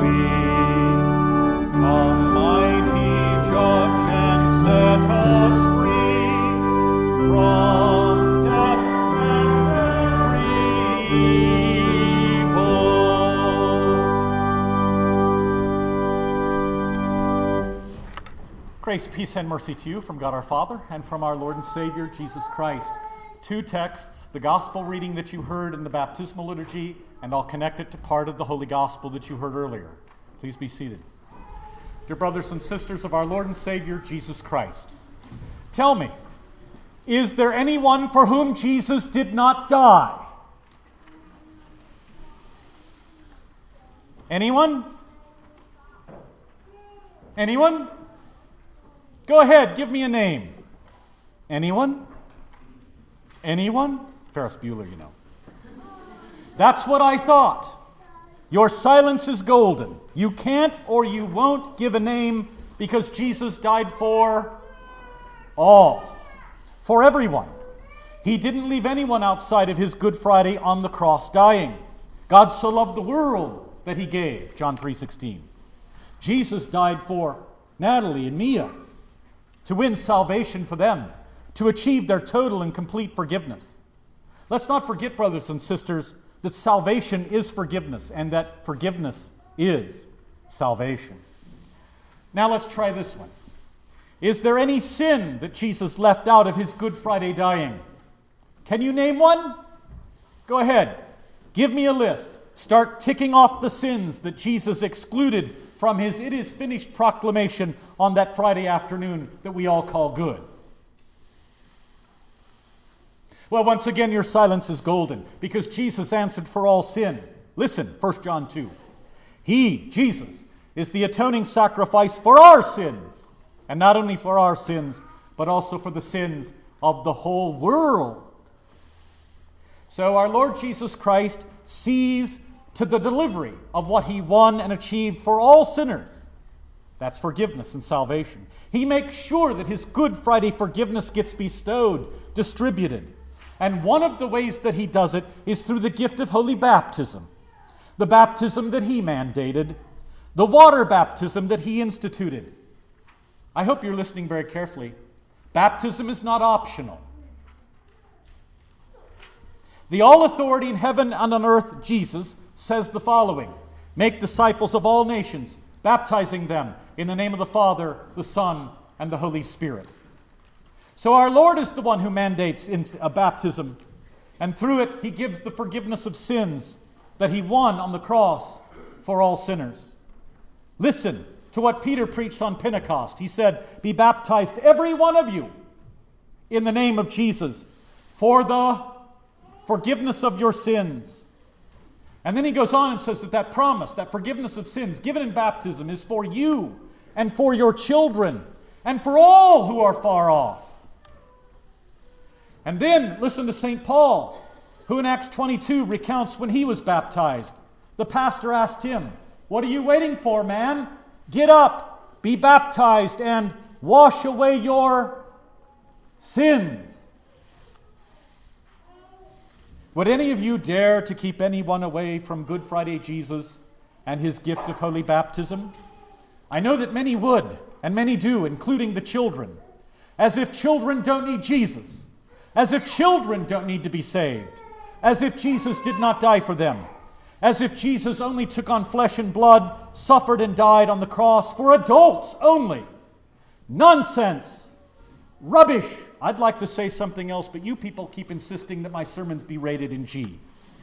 Come, mighty Judge, and set us free from death and every evil. Grace, peace, and mercy to you from God our Father and from our Lord and Savior, Jesus Christ. Two texts, the gospel reading that you heard in the baptismal liturgy, and I'll connect it to part of the Holy Gospel that you heard earlier. Please be seated. Dear brothers and sisters of our Lord and Savior, Jesus Christ, tell me, is there anyone for whom Jesus did not die? Anyone? Anyone? Go ahead, give me a name. Anyone? Anyone? Ferris Bueller, you know. That's what I thought. Your silence is golden. You can't or you won't give a name because Jesus died for all. For everyone. He didn't leave anyone outside of his Good Friday on the cross dying. God so loved the world that he gave, John 3:16. Jesus died for Natalie and Mia to win salvation for them, to achieve their total and complete forgiveness. Let's not forget, brothers and sisters, that salvation is forgiveness and that forgiveness is salvation. Now let's try this one. Is there any sin that Jesus left out of his Good Friday dying? Can you name one? Go ahead. Give me a list. Start ticking off the sins that Jesus excluded from his "it is finished" proclamation on that Friday afternoon that we all call good. Well, once again, your silence is golden because Jesus answered for all sin. Listen, 1 John 2. He, Jesus, is the atoning sacrifice for our sins. And not only for our sins, but also for the sins of the whole world. So our Lord Jesus Christ sees to the delivery of what he won and achieved for all sinners. That's forgiveness and salvation. He makes sure that his Good Friday forgiveness gets bestowed, distributed. And one of the ways that he does it is through the gift of holy baptism. The baptism that he mandated. The water baptism that he instituted. I hope you're listening very carefully. Baptism is not optional. The all authority in heaven and on earth, Jesus, says the following: make disciples of all nations, baptizing them in the name of the Father, the Son, and the Holy Spirit. So our Lord is the one who mandates a baptism, and through it he gives the forgiveness of sins that he won on the cross for all sinners. Listen to what Peter preached on Pentecost. He said, "Be baptized, every one of you, in the name of Jesus, for the forgiveness of your sins." And then he goes on and says that promise, that forgiveness of sins given in baptism is for you and for your children and for all who are far off. And then listen to St. Paul, who in Acts 22 recounts when he was baptized. The pastor asked him, "What are you waiting for, man? Get up, be baptized, and wash away your sins." Would any of you dare to keep anyone away from Good Friday Jesus and his gift of holy baptism? I know that many would, and many do, including the children. As if children don't need Jesus. As if children don't need to be saved. As if Jesus did not die for them. As if Jesus only took on flesh and blood, suffered and died on the cross for adults only. Nonsense. Rubbish. I'd like to say something else, but you people keep insisting that my sermons be rated in G.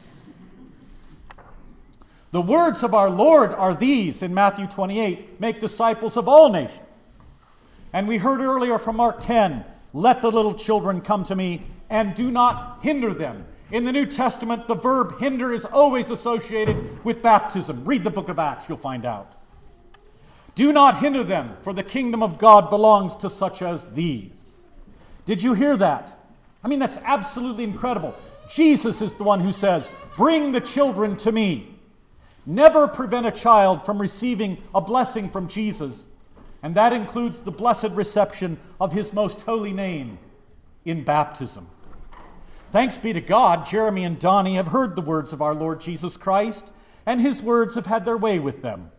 The words of our Lord are these in Matthew 28, "Make disciples of all nations." And we heard earlier from Mark 10, "Let the little children come to me and do not hinder them." In the New Testament, the verb hinder is always associated with baptism. Read the book of Acts, you'll find out. "Do not hinder them, for the kingdom of God belongs to such as these." Did you hear that? I mean, that's absolutely incredible. Jesus is the one who says, "Bring the children to me." Never prevent a child from receiving a blessing from Jesus, and that includes the blessed reception of his most holy name in baptism. Thanks be to God, Jeremy and Donnie have heard the words of our Lord Jesus Christ, and his words have had their way with them.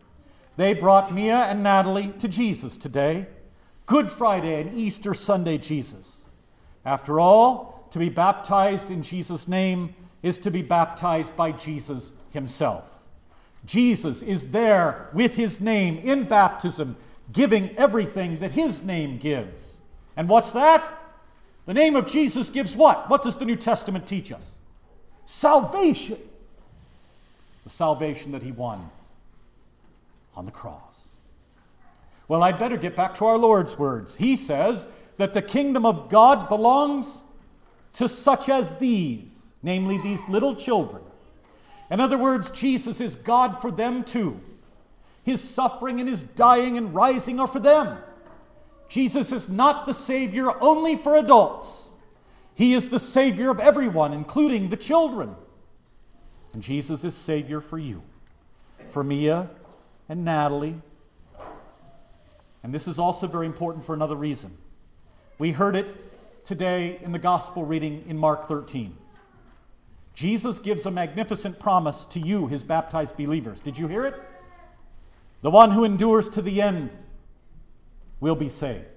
They brought Mia and Natalie to Jesus today. Good Friday and Easter Sunday Jesus. After all, to be baptized in Jesus' name is to be baptized by Jesus himself. Jesus is there with his name in baptism, giving everything that his name gives. And what's that? The name of Jesus gives what? What does the New Testament teach us? Salvation. The salvation that he won on the cross. Well, I'd better get back to our Lord's words. He says that the kingdom of God belongs to such as these, namely these little children. In other words, Jesus is God for them too. His suffering and his dying and rising are for them. Jesus is not the Savior only for adults. He is the Savior of everyone, including the children. And Jesus is Savior for you, for Mia and Natalie. And this is also very important for another reason. We heard it today in the gospel reading in Mark 13. Jesus gives a magnificent promise to you, his baptized believers. Did you hear it? The one who endures to the end will be saved.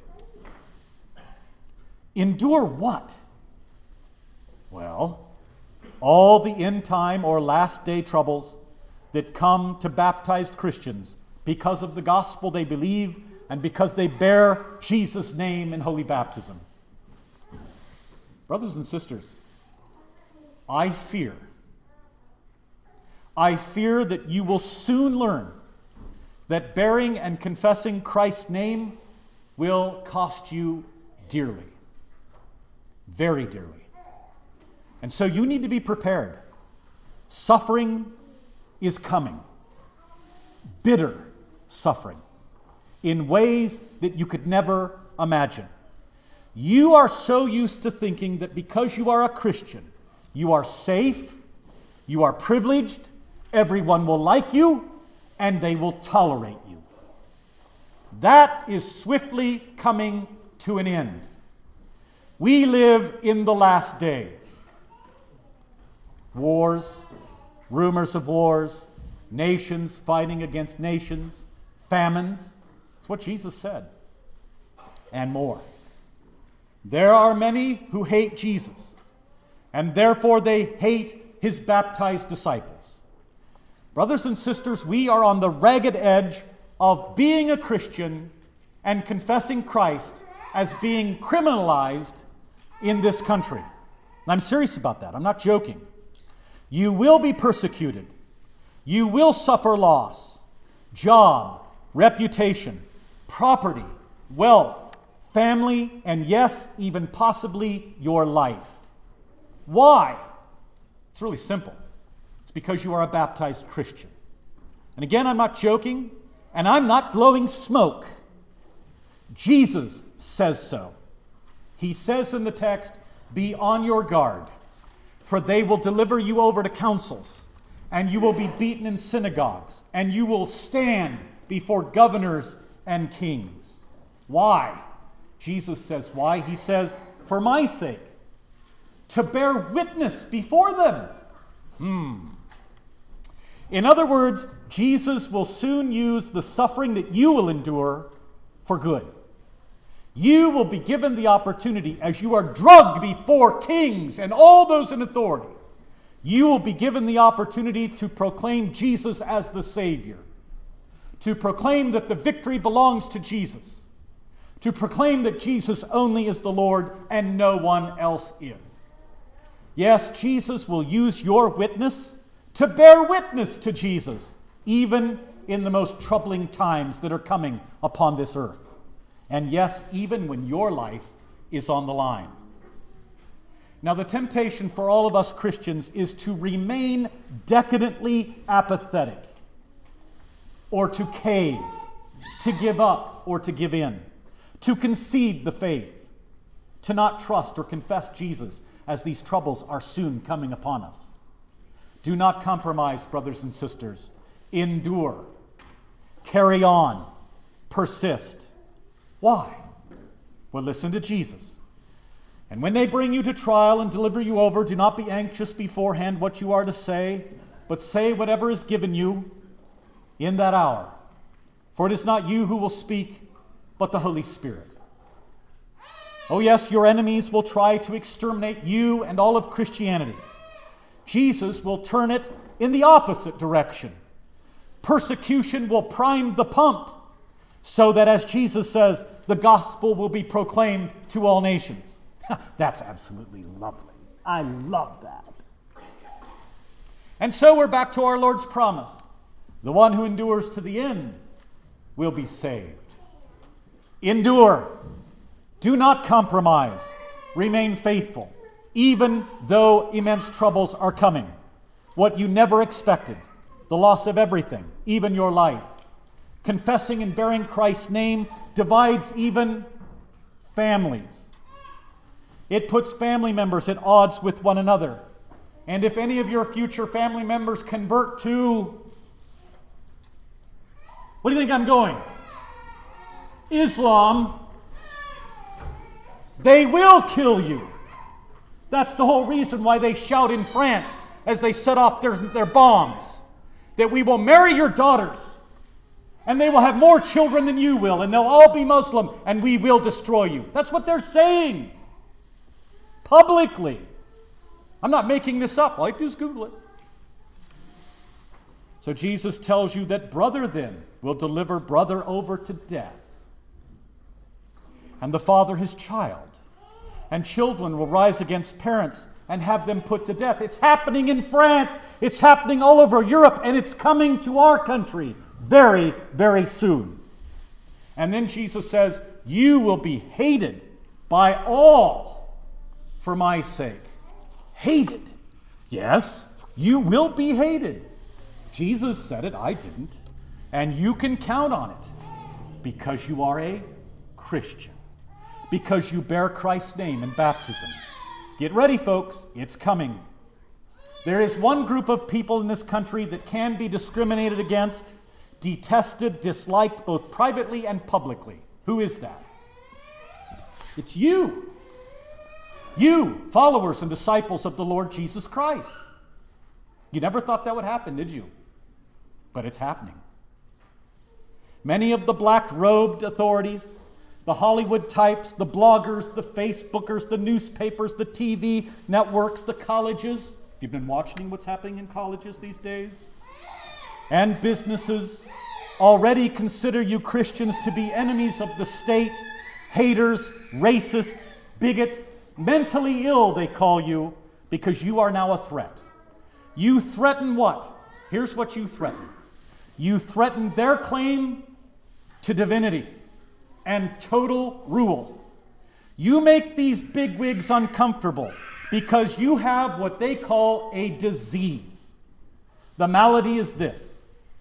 Endure what? Well, all the end time or last day troubles that come to baptized Christians because of the gospel they believe and because they bear Jesus' name in holy baptism. Brothers and sisters, I fear that you will soon learn that bearing and confessing Christ's name will cost you dearly, very dearly. And so you need to be prepared. Suffering is coming. Bitter suffering in ways that you could never imagine. You are so used to thinking that because you are a Christian, you are safe, you are privileged, everyone will like you, and they will tolerate you. That is swiftly coming to an end. We live in the last days. Wars, rumors of wars, nations fighting against nations, famines. That's what Jesus said. And more. There are many who hate Jesus, and therefore they hate his baptized disciples. Brothers and sisters, we are on the ragged edge of being a Christian and confessing Christ as being criminalized in this country. And I'm serious about that. I'm not joking. You will be persecuted. You will suffer loss, job, reputation, property, wealth, family, and yes, even possibly your life. Why? It's really simple. It's because you are a baptized Christian. And again, I'm not joking, and I'm not blowing smoke. Jesus says so. He says in the text, "Be on your guard, for they will deliver you over to councils, and you will be beaten in synagogues, and you will stand before governors and kings." Why? Jesus says why. He says, "For my sake, to bear witness before them." In other words, Jesus will soon use the suffering that you will endure for good. You will be given the opportunity, as you are drugged before kings and all those in authority, you will be given the opportunity to proclaim Jesus as the Savior, to proclaim that the victory belongs to Jesus, to proclaim that Jesus only is the Lord and no one else is. Yes, Jesus will use your witness to bear witness to Jesus, even in the most troubling times that are coming upon this earth. And yes, even when your life is on the line. Now, the temptation for all of us Christians is to remain decadently apathetic, or to cave, to give up or to give in, to concede the faith, to not trust or confess Jesus as these troubles are soon coming upon us. Do not compromise, brothers and sisters. Endure. Carry on. Persist. Why? Well, listen to Jesus. "And when they bring you to trial and deliver you over, do not be anxious beforehand what you are to say, but say whatever is given you in that hour, For it is not you who will speak, but the Holy Spirit. Oh yes, your enemies will try to exterminate you and all of Christianity. Jesus will turn it in the opposite direction. Persecution will prime the pump, so that, as Jesus says, the gospel will be proclaimed to all nations. That's absolutely lovely. I love that. And so we're back to our Lord's promise. The one who endures to the end will be saved. Endure. Do not compromise. Remain faithful, even though immense troubles are coming. What you never expected, the loss of everything, even your life. Confessing and bearing Christ's name divides even families. It puts family members at odds with one another. And if any of your future family members convert to, what do you think I'm going? Islam, they will kill you. That's the whole reason why they shout in France as they set off their bombs, that we will marry your daughters, and they will have more children than you will, and they'll all be Muslim, and we will destroy you. That's what they're saying. Publicly. I'm not making this up. All you have to do is Google it. So Jesus tells you that brother then will deliver brother over to death, and the father his child, and children will rise against parents and have them put to death. It's happening in France. It's happening all over Europe, and it's coming to our country very, very soon. And then Jesus says, you will be hated by all for my sake. Hated. Yes, you will be hated. Jesus said it, I didn't. And you can count on it because you are a Christian. Because you bear Christ's name in baptism. Get ready, folks. It's coming. There is one group of people in this country that can be discriminated against, detested, disliked, both privately and publicly. Who is that? It's you. You, followers and disciples of the Lord Jesus Christ. You never thought that would happen, did you? But it's happening. Many of the black-robed authorities, the Hollywood types, the bloggers, the Facebookers, the newspapers, the TV networks, the colleges. You've been watching what's happening in colleges these days. And businesses already consider you Christians to be enemies of the state, haters, racists, bigots, mentally ill, they call you, because you are now a threat. You threaten what? Here's what you threaten. You threaten their claim to divinity and total rule. You make these bigwigs uncomfortable because you have what they call a disease. The malady is this.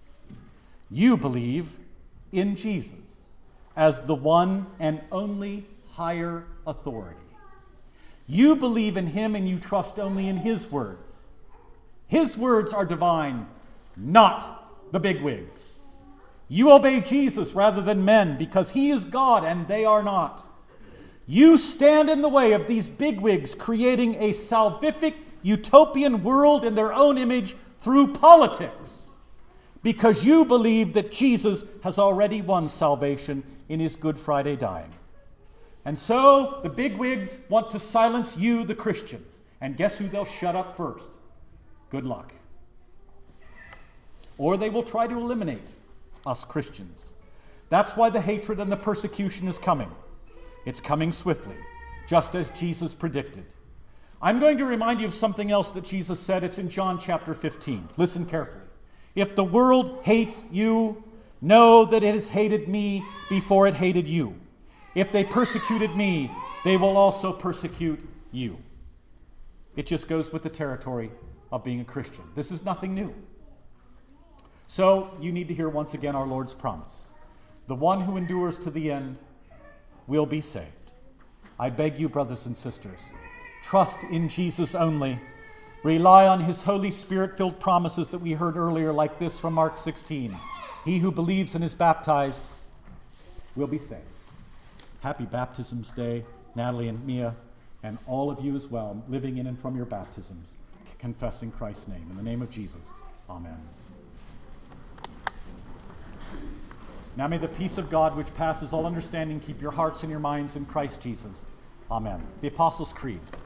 You believe in Jesus as the one and only higher authority. You believe in him and you trust only in his words. His words are divine, not the bigwigs. You obey Jesus rather than men because he is God and they are not. You stand in the way of these bigwigs creating a salvific utopian world in their own image through politics because you believe that Jesus has already won salvation in his Good Friday dying. And so the bigwigs want to silence you, the Christians. And guess who they'll shut up first? Good luck. Or they will try to eliminate us Christians. That's why the hatred and the persecution is coming. It's coming swiftly, just as Jesus predicted. I'm going to remind you of something else that Jesus said. It's in John chapter 15. Listen carefully. If the world hates you, know that it has hated me before it hated you. If they persecuted me, they will also persecute you. It just goes with the territory of being a Christian. This is nothing new. So you need to hear once again our Lord's promise. The one who endures to the end will be saved. I beg you, brothers and sisters, trust in Jesus only. Rely on his Holy Spirit-filled promises that we heard earlier, like this from Mark 16. He who believes and is baptized will be saved. Happy Baptisms Day, Natalie and Mia, and all of you as well, living in and from your baptisms, confessing Christ's name. In the name of Jesus, amen. Now may the peace of God, which passes all understanding, keep your hearts and your minds in Christ Jesus. Amen. The Apostles' Creed.